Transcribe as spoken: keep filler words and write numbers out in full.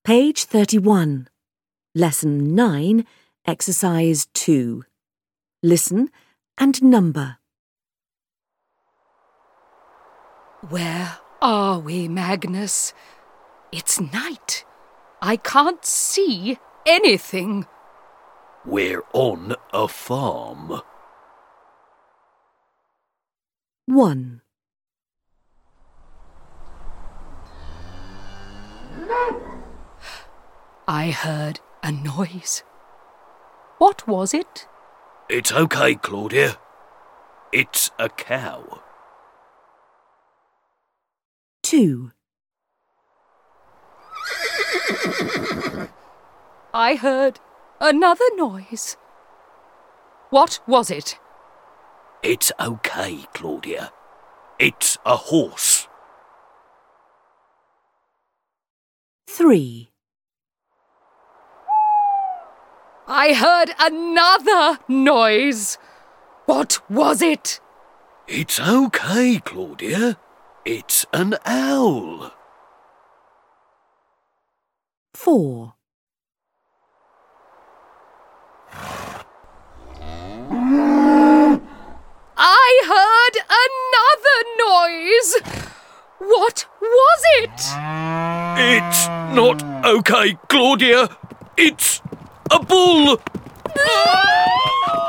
Page thirty-one. Lesson nine, Exercise two. Listen and number. Where are we, Magnus? It's night. I can't see anything. We're on a farm. one. I heard a noise. What was it? It's okay, Claudia. It's a cow. two. I heard another noise. What was it? It's okay, Claudia. It's a horse. three. I heard another noise. What was it? It's okay, Claudia. It's an owl. four. I heard another noise. What was it? It's not okay, Claudia. It's a bull.